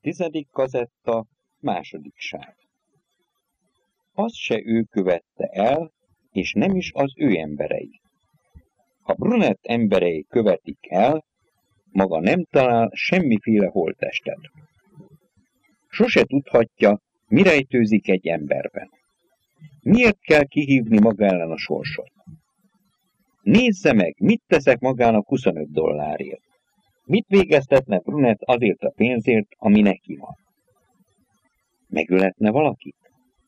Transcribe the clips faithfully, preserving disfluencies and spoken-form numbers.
Tizedik kazetta, második sáv. Azt se ő követte el, és nem is az ő emberei. Ha Brunett emberei követik el, maga nem talál semmiféle holttestet. Sose tudhatja, mi rejtőzik egy emberben. Miért kell kihívni maga ellen a sorsot? Nézze meg, mit teszek magának huszonöt dollárért. Mit végeztetne Brunett azért a pénzért, ami neki van? Megöletne valakit?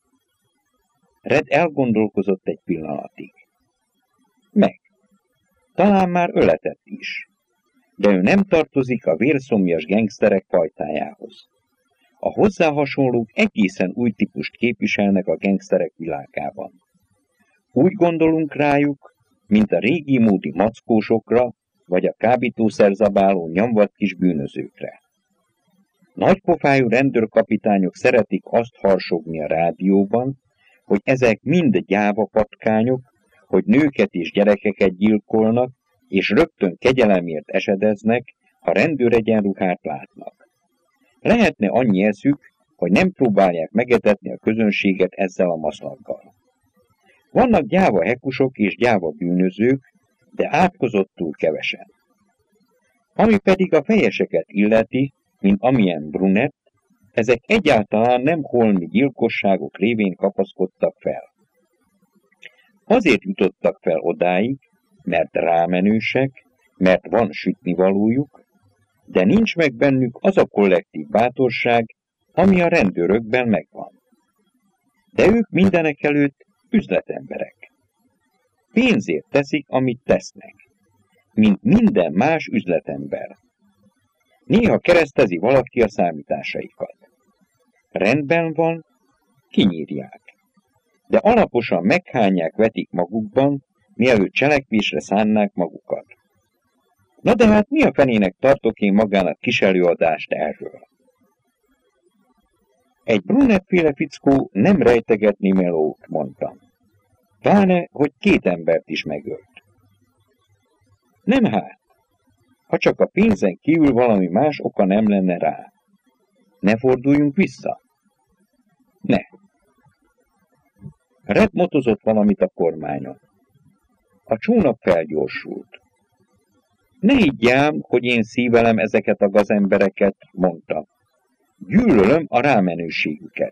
Red elgondolkozott egy pillanatig. Meg. Talán már öletett is. De ő nem tartozik a vérszomjas gengszterek fajtájához. A hozzá hasonlók egészen új típust képviselnek a gengszterek világában. Úgy gondolunk rájuk, mint a régi módi mackósokra, vagy a kábítószerzabáló nyomvat kis bűnözőkre. Nagypofájú rendőrkapitányok szeretik azt harsogni a rádióban, hogy ezek mind gyáva patkányok, hogy nőket és gyerekeket gyilkolnak, és rögtön kegyelemért esedeznek, ha rendőregyenruhát látnak. Lehetne annyi eszük, hogy nem próbálják megetetni a közönséget ezzel a maszlaggal. Vannak gyáva hekusok és gyáva bűnözők, de átkozottul kevesen. Ami pedig a fejeseket illeti, mint amilyen Brunett, ezek egyáltalán nem holmi gyilkosságok révén kapaszkodtak fel. Azért jutottak fel odáig, mert rámenősek, mert van sütnivalójuk, de nincs meg bennük az a kollektív bátorság, ami a rendőrökben megvan. De ők mindenekelőtt üzletemberek. Pénzért teszik, amit tesznek, mint minden más üzletember. Néha keresztezi valaki a számításaikat. Rendben van, kinyírják. De alaposan meghányják vetik magukban, mielőtt cselekvésre szánnák magukat. Na de hát mi a fenének tartok én magának kis előadást erről? Egy Brunett-féle fickó nem rejtegetni melót, mondtam. Pláne, hogy két embert is megölt. Nem hát, ha csak a pénzen kívül valami más oka nem lenne rá. Ne forduljunk vissza? Ne. Red motozott valamit a kormányon. A csónak felgyorsult. Ne higgyám, hogy én szívelem ezeket a gazembereket, mondta. Gyűlölöm a rámenőségüket.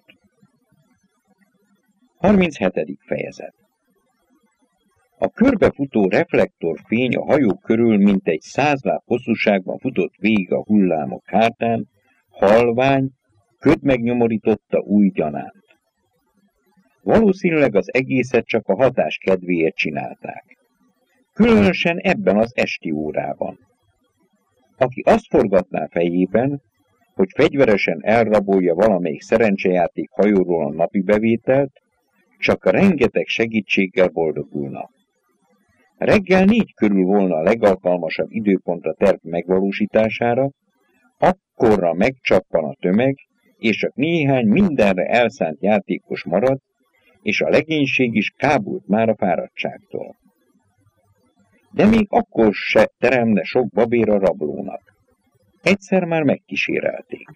harminchetedik fejezet. A körbefutó reflektorfény a hajó körül mintegy száz láb hosszúságban futott végig a hullámok hátán, halvány, köd megnyomorította új gyanánt. Valószínűleg az egészet csak a hatás kedvéért csinálták. Különösen ebben az esti órában. Aki azt forgatná fejében, hogy fegyveresen elrabolja valamelyik szerencsejáték hajóról a napi bevételt, csak a rengeteg segítséggel boldogulna. Reggel négy körül volna a legalkalmasabb időpont a terv megvalósítására, akkorra megcsappan a tömeg, és csak néhány mindenre elszánt játékos marad, és a legénység is kábult már a fáradtságtól. De még akkor se teremne sok babér a rablónak. Egyszer már megkísérelték.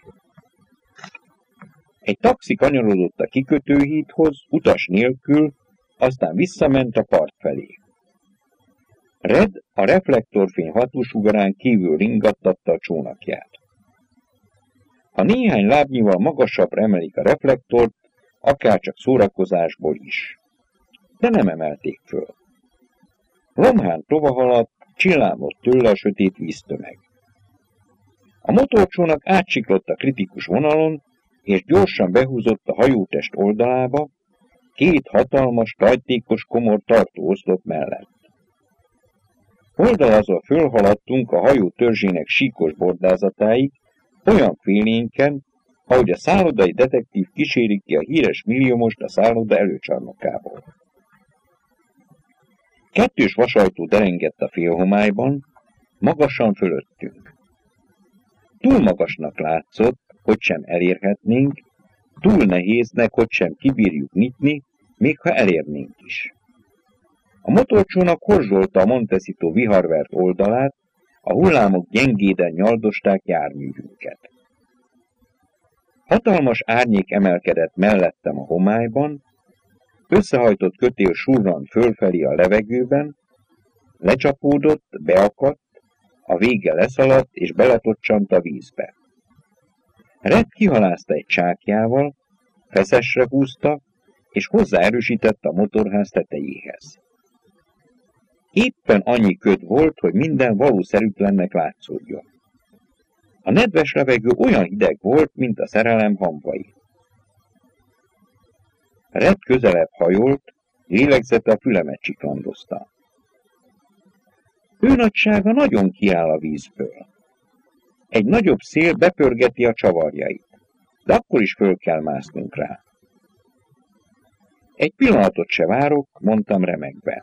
Egy taxi kanyarodott a kikötőhídhoz, utas nélkül, aztán visszament a part felé. Red a reflektorfény hatósugarán kívül ringattatta a csónakját. Ha néhány lábnyival magasabbra emelik a reflektort, akárcsak szórakozásból is. De nem emelték föl. Lomhán tovahaladt, csillámlott tőle a sötét víztömeg. A motorcsónak átsiklott a kritikus vonalon, és gyorsan behúzott a hajótest oldalába, két hatalmas, tajtékos komor tartóoszlop mellett. Oldalazva fölhaladtunk a hajó törzsének síkos bordázatáig, olyan félénken, ahogy a szállodai detektív kíséri ki a híres milliómost a szálloda előcsarnokából. Kettős vasajtó derengett a félhomályban, magasan fölöttünk. Túl magasnak látszott, hogy sem elérhetnénk, túl nehéznek, hogy sem kibírjuk nyitni, még ha elérnénk is. A motorcsónak horzsolta a Montecito viharvert oldalát, a hullámok gyengéden nyaldosták járművünket. Hatalmas árnyék emelkedett mellettem a homályban, összehajtott kötél surrant fölfelé a levegőben, lecsapódott, beakadt, a vége leszaladt és beletocsant a vízbe. Red kihalázta egy csákjával, feszesre húzta, és hozzáerősítette a motorház tetejéhez. Éppen annyi köd volt, hogy minden valószerűtlennek látszódjon. A nedves levegő olyan hideg volt, mint a szerelem hamvai. Red közelebb hajolt, lélegzete a fülemet csiklandozta. Ő nagysága nagyon kiáll a vízből. Egy nagyobb szél bepörgeti a csavarjait, de akkor is föl kell másznunk rá. Egy pillanatot se várok, mondtam remegve.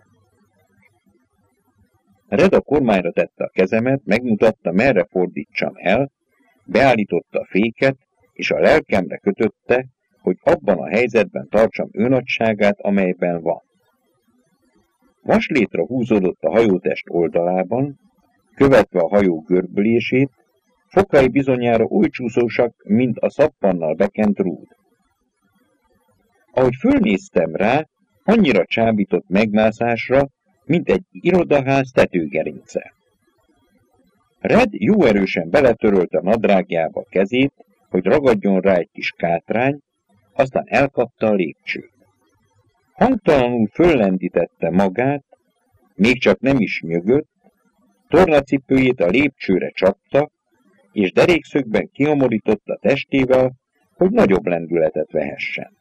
Red a kormányra tette a kezemet, megmutatta, merre fordítsam el, beállította a féket, és a lelkemre kötötte, hogy abban a helyzetben tartsam ő nagyságát, amelyben van. Vaslétra húzódott a hajótest oldalában, követve a hajó görbülését, fokai bizonyára oly csúszósak, mint a szappannal bekent rúd. Ahogy fölnéztem rá, annyira csábított megmászásra, mint egy irodaház tetőgerince. Red jó erősen beletörölte a nadrágjába a kezét, hogy ragadjon rá egy kis kátrány, aztán elkapta a lépcsőt. Hangtalanul föllendítette magát, még csak nem is nyögött, tornacipőjét a lépcsőre csapta, és derékszögben kihomorította testével, hogy nagyobb lendületet vehessen.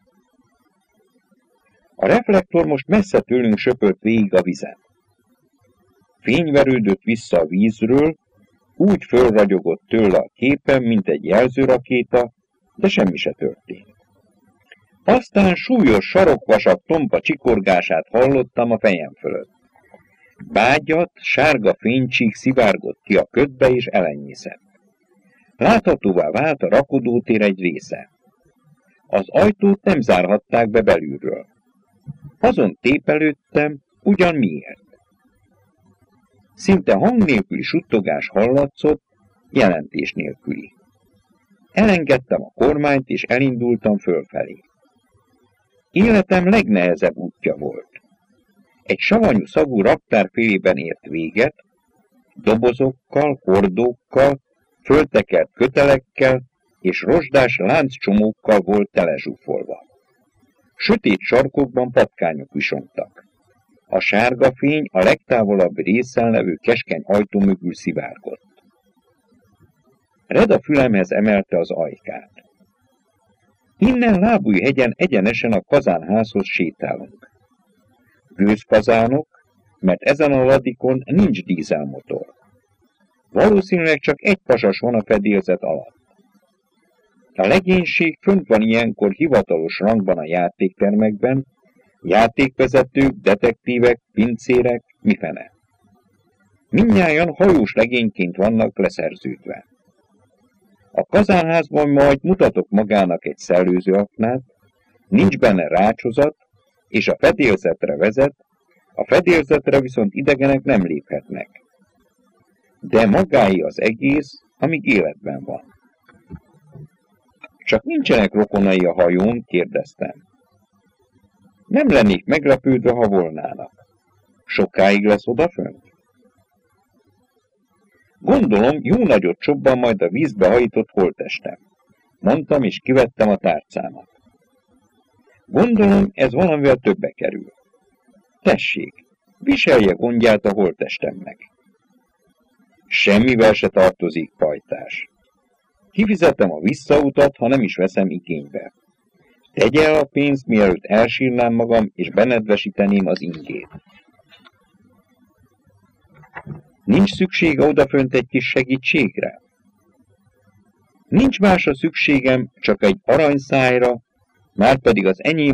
A reflektor most messze tőlünk söpört végig a vizen. Fény verődött vissza a vízről, úgy fölragyogott tőle a képen, mint egy jelzőrakéta, de semmi se történt. Aztán súlyos sarokvasak tompa csikorgását hallottam a fejem fölött. Bágyat, sárga fénycsík szivárgott ki a ködbe és elenyészett. Láthatóvá vált a rakodótér egy része. Az ajtót nem zárhatták be belülről. Azon tépelődtem, ugyan miért. Szinte hang nélküli suttogás hallatszott, jelentés nélküli. Elengedtem a kormányt, és elindultam fölfelé. Életem legnehezebb útja volt. Egy savanyú szagú raktárfélében ért véget, dobozokkal, hordókkal, föltekert kötelekkel és rozsdás lánccsomókkal volt telezsúfolva. Sötét sarkokban patkányok visongtak. A sárga fény a legtávolabb részen levő keskeny ajtó mögül szivárgott. Red a fülemhez emelte az ajkát. Innen Lábújhegyen egyenesen a kazánházhoz sétálunk. Gőzkazánok, mert ezen a ladikon nincs dízelmotor. Valószínűleg csak egy pasas van a fedélzet alatt. A legénység fönt van ilyenkor hivatalos rangban a játéktermekben, játékvezetők, detektívek, pincérek, mifene. Mindnyájan hajós legényként vannak leszerződve. A kazánházban majd mutatok magának egy szellőzőaknát, nincs benne rácsozat, és a fedélzetre vezet, a fedélzetre viszont idegenek nem léphetnek. De magáé az egész, amíg életben van. Csak nincsenek rokonai a hajón, kérdeztem. Nem lennék meglepődve, ha volnának. Sokáig lesz odafönt? Gondolom, jó nagyot csobban majd a vízbe hajított holttestem. Mondtam, és kivettem a tárcámat. Gondolom, ez valamivel többe kerül. Tessék, viselje gondját a holttestemnek. Semmivel se tartozik, pajtás. Kifizetem a visszautat, ha nem is veszem igénybe. Tegye el a pénzt, mielőtt elsírnám magam, és benedvesíteném az ingét. Nincs szüksége odafönt egy kis segítségre? Nincs másra szükségem, csak egy aranyszájra, márpedig az enyém